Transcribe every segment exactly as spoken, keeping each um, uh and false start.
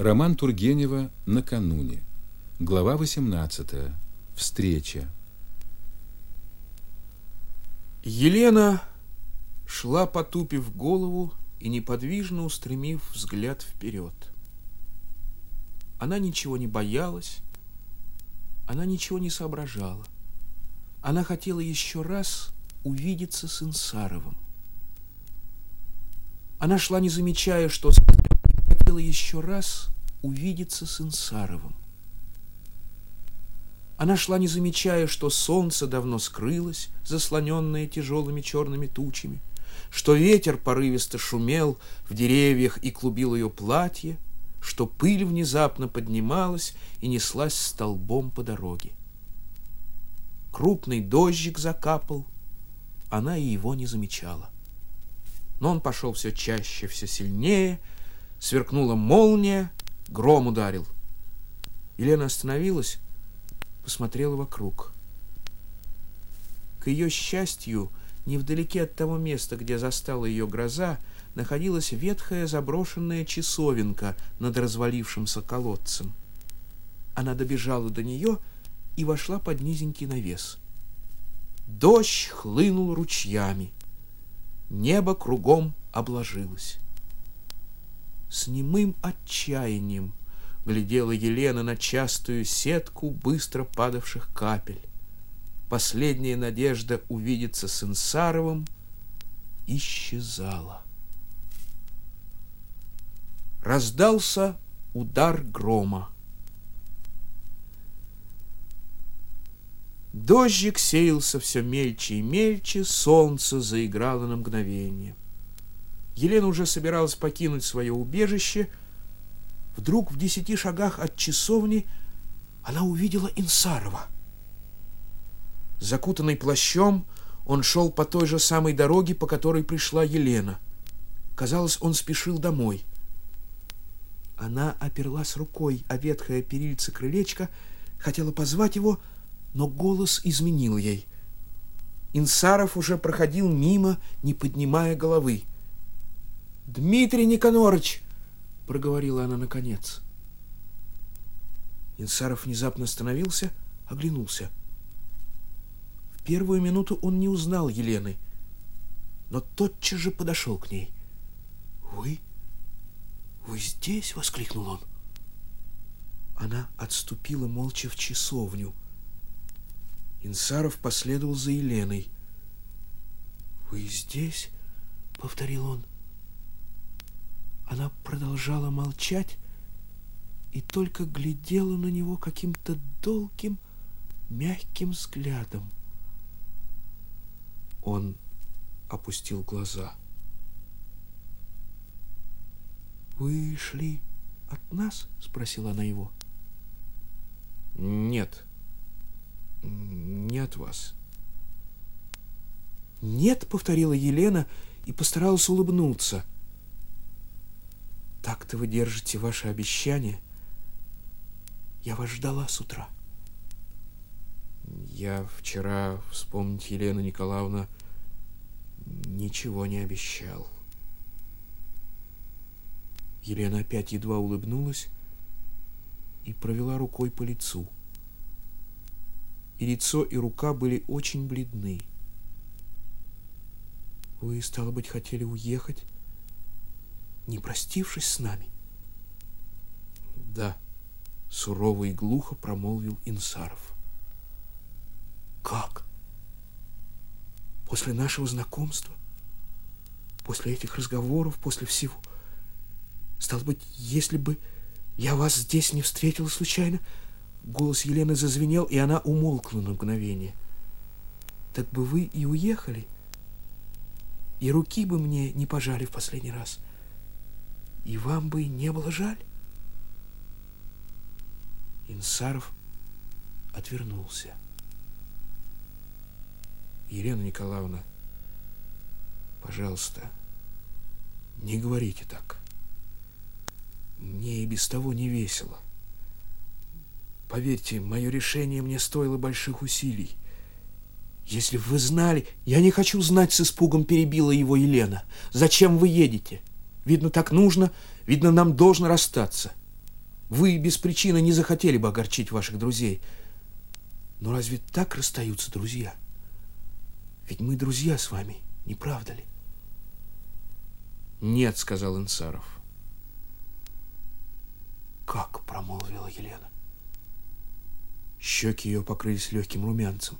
Роман Тургенева «Накануне». Глава восемнадцатая. Встреча. Елена шла, потупив голову и неподвижно устремив взгляд вперед. Она ничего не боялась, она ничего не соображала. Она хотела еще раз увидеться с Инсаровым. Она шла, не замечая, что хотела еще раз увидеться с Инсаровым. Она шла, не замечая, что солнце давно скрылось, заслоненное тяжелыми черными тучами, что ветер порывисто шумел в деревьях и клубил ее платье, что пыль внезапно поднималась и неслась столбом по дороге. Крупный дождик закапал, она и его не замечала. Но он пошел все чаще, все сильнее, сверкнула молния, гром ударил. Елена остановилась, посмотрела вокруг. К ее счастью, невдалеке от того места, где застала ее гроза, находилась ветхая заброшенная часовенка над развалившимся колодцем. Она добежала до нее и вошла под низенький навес. Дождь хлынул ручьями. Небо кругом обложилось. С немым отчаянием глядела Елена на частую сетку быстро падавших капель. Последняя надежда увидеться с Инсаровым исчезала. Раздался удар грома. Дождик сеялся все мельче и мельче, солнце заиграло на мгновение. Елена уже собиралась покинуть свое убежище. Вдруг в десяти шагах от часовни она увидела Инсарова. Закутанный плащом, он шел по той же самой дороге, по которой пришла Елена. Казалось, он спешил домой. Она оперлась рукой о ветхое перильце крылечка, хотела позвать его, но голос изменил ей. Инсаров уже проходил мимо, не поднимая головы. «Дмитрий Никонорыч!» — проговорила она наконец. Инсаров внезапно остановился, оглянулся. В первую минуту он не узнал Елены, но тотчас же подошел к ней. «Вы? Вы здесь?» — воскликнул он. Она отступила молча в часовню. Инсаров последовал за Еленой. «Вы здесь?» — повторил он. Она продолжала молчать и только глядела на него каким-то долгим, мягким взглядом. Он опустил глаза. «Вы шли от нас?» — спросила она его. «Нет, не от вас». «Нет», — повторила Елена и постаралась улыбнуться. «Так-то вы держите ваши обещания. Я вас ждала с утра». «Я вчера, вспомните, Елена Николаевна, ничего не обещал». Елена опять едва улыбнулась и провела рукой по лицу. И лицо, и рука были очень бледны. «Вы, стало быть, хотели уехать, не простившись с нами?» «Да», — сурово и глухо промолвил Инсаров. «Как? После нашего знакомства? После этих разговоров? После всего? Стало быть, если бы я вас здесь не встретила случайно...» Голос Елены зазвенел, и она умолкла на мгновение. «Так бы вы и уехали, и руки бы мне не пожали в последний раз, и вам бы не было жаль?» Инсаров отвернулся. «Елена Николаевна, пожалуйста, не говорите так. Мне и без того не весело. Поверьте, мое решение мне стоило больших усилий. Если бы вы знали...» «Я не хочу знать», — с испугом перебила его Елена. «Зачем вы едете? Видно, так нужно, видно, нам должно расстаться. Вы без причины не захотели бы огорчить ваших друзей. Но разве так расстаются друзья? Ведь мы друзья с вами, не правда ли? Нет, сказал Инсаров. Как? Промолвила Елена. Щеки ее покрылись легким румянцем.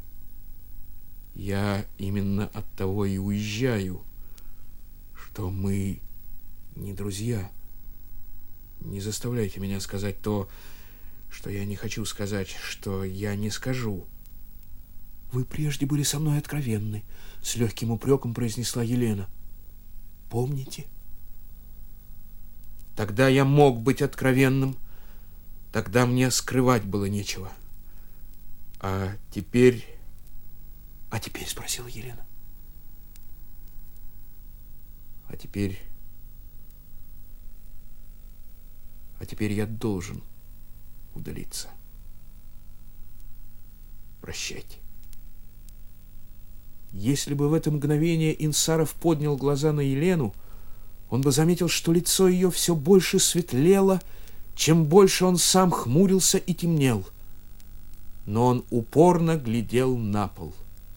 Я именно от того и уезжаю, что мы не друзья. Не заставляйте меня сказать то, что я не хочу сказать, что я не скажу. Вы прежде были со мной откровенны, с легким упреком произнесла Елена. Помните? Тогда я мог быть откровенным, тогда мне скрывать было нечего. А теперь... А теперь, спросила Елена. А теперь... А теперь я должен удалиться. Прощайте. Если бы в это мгновение Инсаров поднял глаза на Елену, он бы заметил, что лицо ее все больше светлело, чем больше он сам хмурился и темнел. Но он упорно глядел на пол.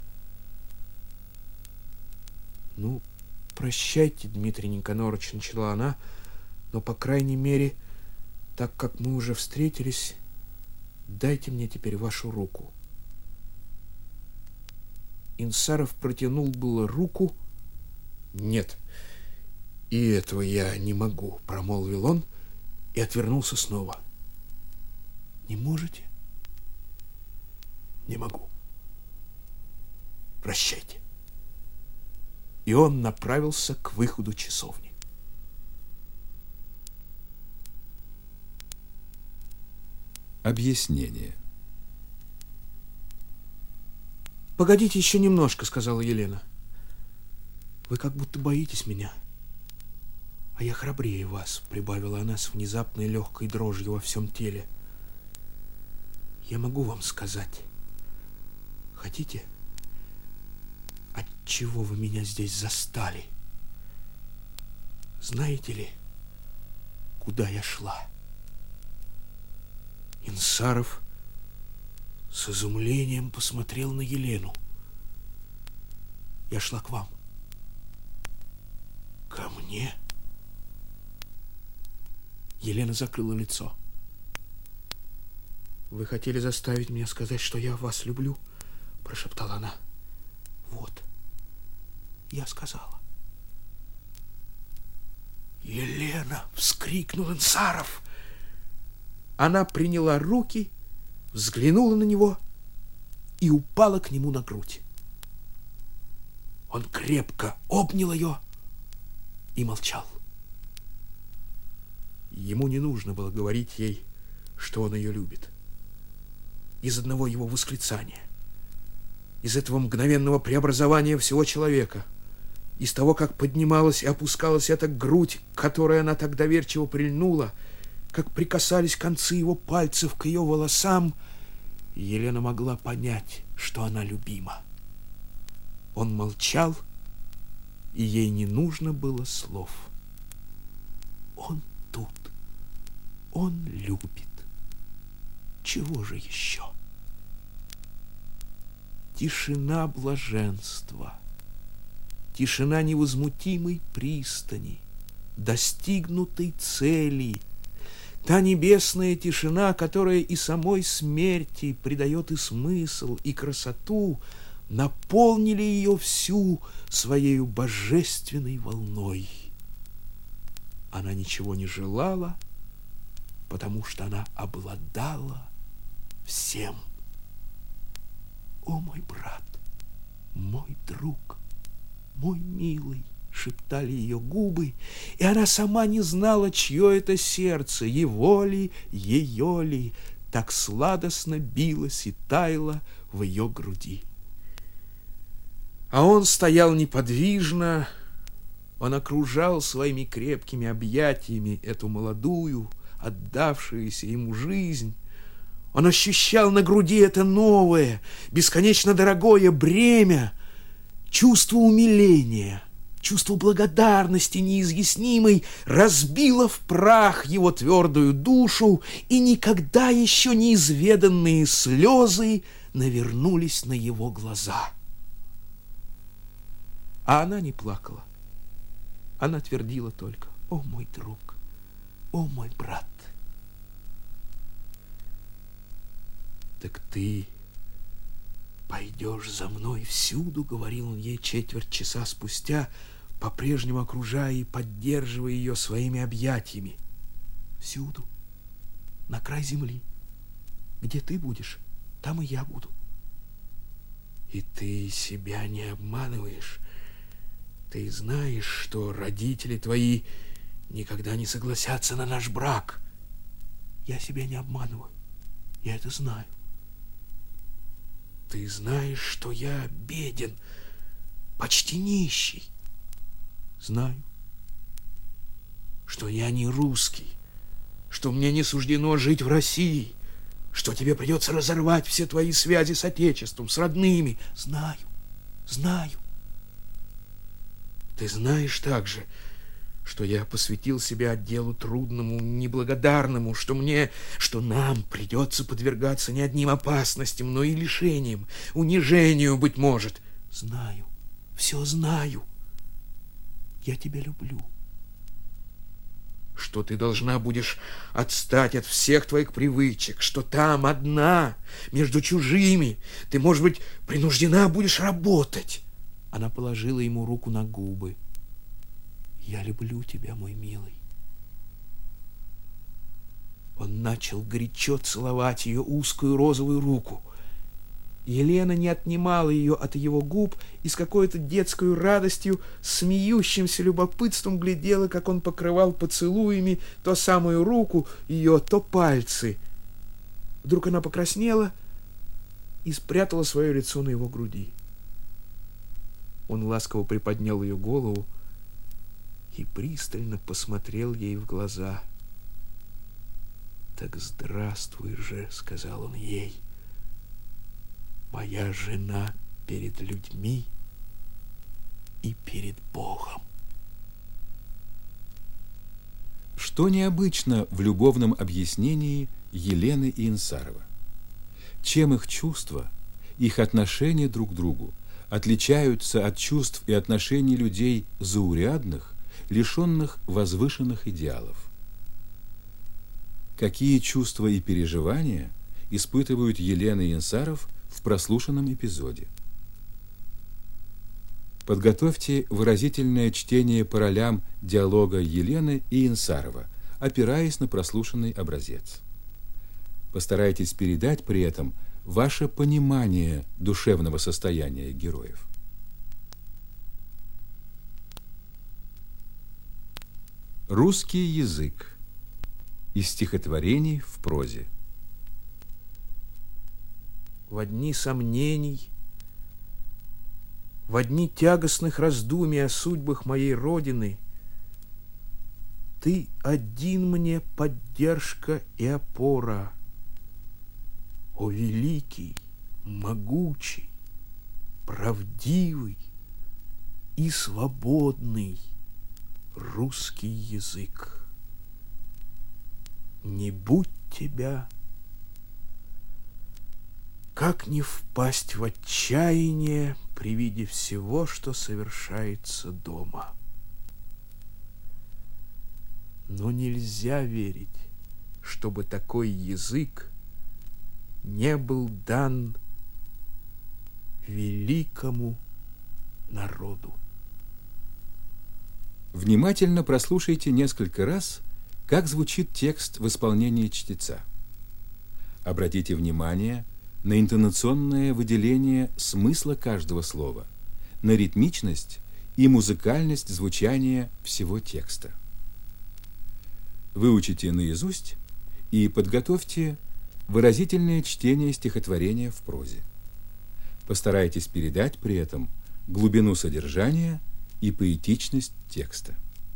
«Ну, прощайте, Дмитрий Никонорович», — начала она, «но, по крайней мере, так как мы уже встретились, дайте мне теперь вашу руку». Инсаров протянул было руку. «Нет, и этого я не могу», — промолвил он и отвернулся снова. «Не можете?» «Не могу. Прощайте». И он направился к выходу часовни. Объяснение. «Погодите еще немножко», — сказала Елена. «Вы как будто боитесь меня. А я храбрее вас», — прибавила она с внезапной легкой дрожью во всем теле. «Я могу вам сказать. Хотите? Отчего вы меня здесь застали? Знаете ли, куда я шла?» Инсаров с изумлением посмотрел на Елену. «Я шла к вам». «Ко мне?» Елена закрыла лицо. «Вы хотели заставить меня сказать, что я вас люблю?» — прошептала она. «Вот, я сказала». «Елена!» — вскрикнул Инсаров. Она приняла руки, взглянула на него и упала к нему на грудь. Он крепко обнял ее и молчал. Ему не нужно было говорить ей, что он ее любит. Из одного его восклицания, из этого мгновенного преобразования всего человека, из того, как поднималась и опускалась эта грудь, к которой она так доверчиво прильнула, как прикасались концы его пальцев к ее волосам, Елена могла понять, что она любима. Он молчал, и ей не нужно было слов. Он тут, он любит. Чего же еще? Тишина блаженства, тишина невозмутимой пристани, достигнутой цели, та небесная тишина, которая и самой смерти придает и смысл, и красоту, наполнили ее всю своею божественной волной. Она ничего не желала, потому что она обладала всем. «О, мой брат, мой друг, мой милый!» — шептали ее губы, и она сама не знала, чье это сердце, его ли, ее ли, так сладостно билось и таяло в ее груди. А он стоял неподвижно, он окружал своими крепкими объятиями эту молодую, отдавшуюся ему жизнь. Он ощущал на груди это новое, бесконечно дорогое бремя, чувство умиления, чувство благодарности неизъяснимой разбило в прах его твердую душу, и никогда еще неизведанные слезы навернулись на его глаза. А она не плакала. Она твердила только: «О, мой друг, о, мой брат». «Так ты пойдешь за мной всюду», — говорил он ей четверть часа спустя, по-прежнему окружая и поддерживая ее своими объятиями. «Всюду, на край земли. Где ты будешь, там и я буду». «И ты себя не обманываешь. Ты знаешь, что родители твои никогда не согласятся на наш брак». «Я себя не обманываю. Я это знаю». «Ты знаешь, что я беден, почти нищий». «Знаю». «Что я не русский, что мне не суждено жить в России, что тебе придется разорвать все твои связи с Отечеством, с родными». «Знаю, знаю». «Ты знаешь также, что я посвятил себя делу трудному, неблагодарному, что мне, что нам придется подвергаться не одним опасностям, но и лишениям, унижению, быть может». «Знаю, все знаю. Я тебя люблю». «Что ты должна будешь отстать от всех твоих привычек, что там одна, между чужими, ты, может быть, принуждена будешь работать». Она положила ему руку на губы. «Я люблю тебя, мой милый». Он начал горячо целовать ее узкую розовую руку. Елена не отнимала ее от его губ и с какой-то детской радостью, смеющимся любопытством глядела, как он покрывал поцелуями то самую руку ее, то пальцы. Вдруг она покраснела и спрятала свое лицо на его груди. Он ласково приподнял ее голову и пристально посмотрел ей в глаза. «Так здравствуй же», — сказал он ей, — «моя жена перед людьми и перед Богом». Что необычно в любовном объяснении Елены и Инсарова? Чем их чувства, их отношения друг к другу отличаются от чувств и отношений людей заурядных, лишенных возвышенных идеалов? Какие чувства и переживания испытывают Елена и Инсаров в прослушанном эпизоде? Подготовьте выразительное чтение по ролям диалога Елены и Инсарова, опираясь на прослушанный образец. Постарайтесь передать при этом ваше понимание душевного состояния героев. Русский язык. Из стихотворений в прозе. В дни сомнений, в дни тягостных раздумий о судьбах моей Родины ты один мне поддержка и опора. О великий, могучий, правдивый и свободный русский язык! Не будь тебя, как не впасть в отчаяние при виде всего, что совершается дома? Но нельзя верить, чтобы такой язык не был дан великому народу. Внимательно прослушайте несколько раз, как звучит текст в исполнении чтеца. Обратите внимание на интонационное выделение смысла каждого слова, на ритмичность и музыкальность звучания всего текста. Выучите наизусть и подготовьте выразительное чтение стихотворения в прозе. Постарайтесь передать при этом глубину содержания и поэтичность текста.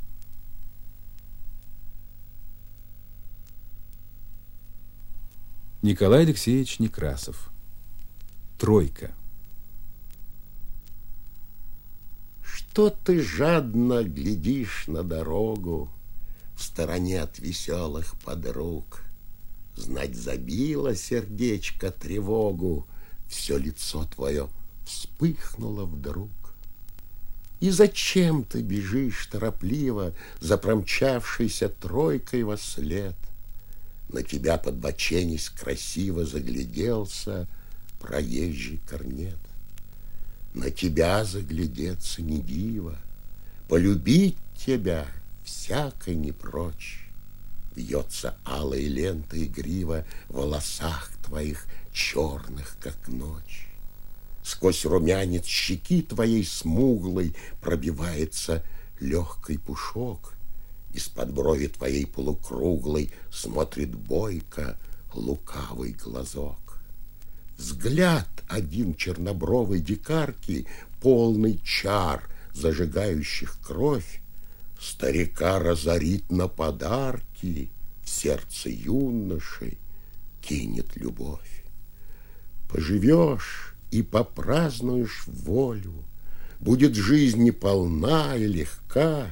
Николай Алексеевич Некрасов. Тройка. Что ты жадно глядишь на дорогу в стороне от веселых подруг? Знать, забило сердечко тревогу, все лицо твое вспыхнуло вдруг. И зачем ты бежишь торопливо за промчавшейся тройкой вослед? На тебя, подбоченясь, красиво загляделся проезжий корнет. На тебя заглядеться не диво, полюбить тебя всякой не прочь. Вьется алой лентой грива в волосах твоих черных, как ночь. Сквозь румянец щеки твоей смуглой пробивается легкий пушок. Из-под брови твоей полукруглой смотрит бойко лукавый глазок. Взгляд один чернобровой дикарки, полный чар, зажигающих кровь, старика разорит на подарки, в сердце юноши кинет любовь. Поживешь и попразднуешь волю, будет жизнь неполна и легка.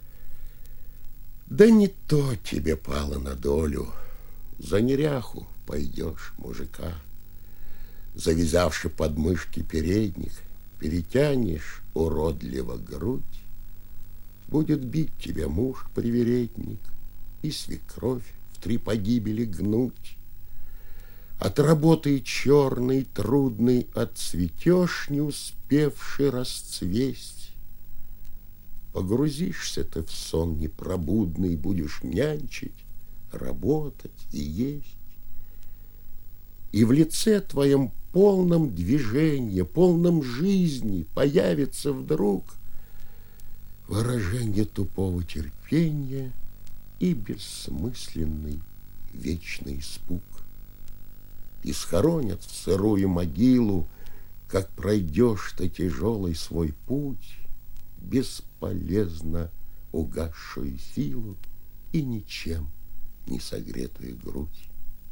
Да не то тебе пало на долю, за неряху пойдешь мужика. Завязавши подмышки передник, перетянешь уродливо грудь, будет бить тебя муж-привередник и свекровь в три погибели гнуть. От работы черной, трудной отцветешь, не успевши расцвесть. Погрузишься ты в сон непробудный, будешь нянчить, работать и есть. И в лице твоем полном движения, полном жизни появится вдруг выражение тупого терпения и бессмысленный вечный испуг. И схоронят в сырую могилу, как пройдешь ты тяжелый свой путь, бесполезно угасшую силу и ничем не согретую грудь.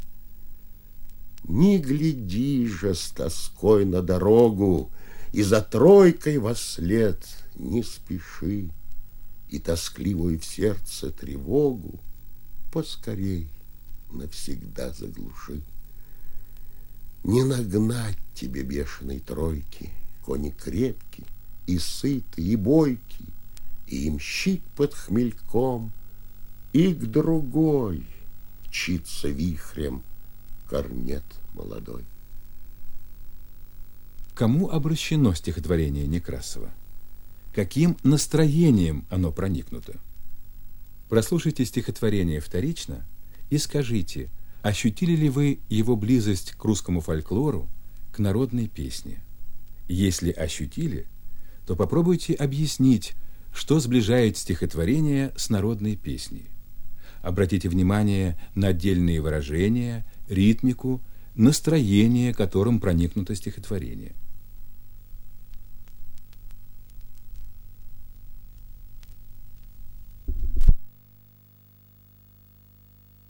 Не гляди же с тоской на дорогу, и за тройкой вослед не спеши, и тоскливую в сердце тревогу поскорей навсегда заглуши. Не нагнать тебе бешеной тройки, кони крепки и сыты, и бойки, и ямщик под хмельком, и к другой мчится вихрем корнет молодой. Кому обращено стихотворение Некрасова? Каким настроением оно проникнуто? Прослушайте стихотворение вторично и скажите, ощутили ли вы его близость к русскому фольклору, к народной песне? Если ощутили, то попробуйте объяснить, что сближает стихотворение с народной песней. Обратите внимание на отдельные выражения, ритмику, настроение, которым проникнуто стихотворение.